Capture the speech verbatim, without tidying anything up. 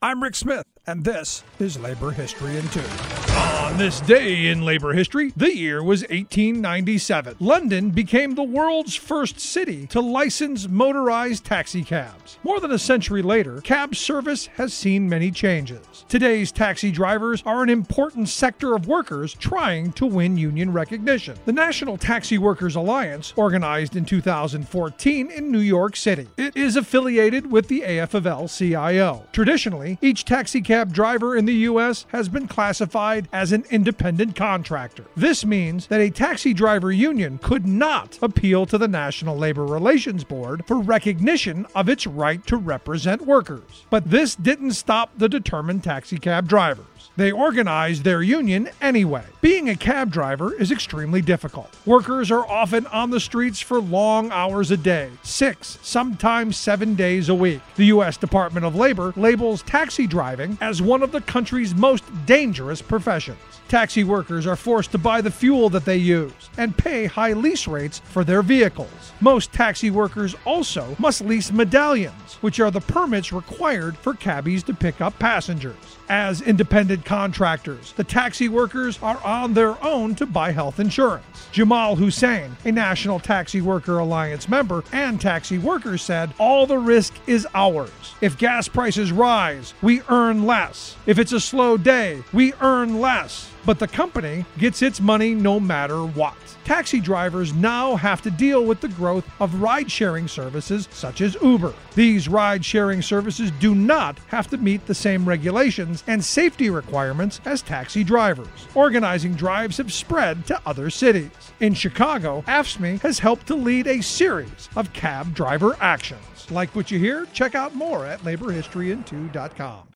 I'm Rick Smith, and this is Labor History in Two. On this day in labor history, the year was eighteen ninety-seven. London became the world's first city to license motorized taxi cabs. More than a century later, cab service has seen many changes. Today's taxi drivers are an important sector of workers trying to win union recognition. The National Taxi Workers Alliance, organized in two thousand fourteen in New York City. It is affiliated with the A F of L C I O. Traditionally, each taxi cab driver in the U S has been classified as an independent contractor. This means that a taxi driver union could not appeal to the National Labor Relations Board for recognition of its right to represent workers. But this didn't stop the determined taxi cab drivers. They organized their union anyway. Being a cab driver is extremely difficult. Workers are often on the streets for long hours a day, six, sometimes seven days a week. The U S Department of Labor labels taxi driving as one of the country's most dangerous professions. Taxi workers are forced to buy the fuel that they use and pay high lease rates for their vehicles. Most taxi workers also must lease medallions, which are the permits required for cabbies to pick up passengers. As independent contractors, the taxi workers are on their own to buy health insurance. Jamal Hussein, a National Taxi Worker Alliance member and taxi worker, said, "All the risk is ours. If gas prices rise, we earn less. If it's a slow day, we earn less. But the company gets its money no matter what." Taxi drivers now have to deal with the growth of ride-sharing services such as Uber. These ride-sharing services do not have to meet the same regulations and safety requirements as taxi drivers. Organizing drives have spread to other cities. In Chicago, A F S C M E has helped to lead a series of cab driver actions. Like what you hear? Check out more at labor history in two dot com.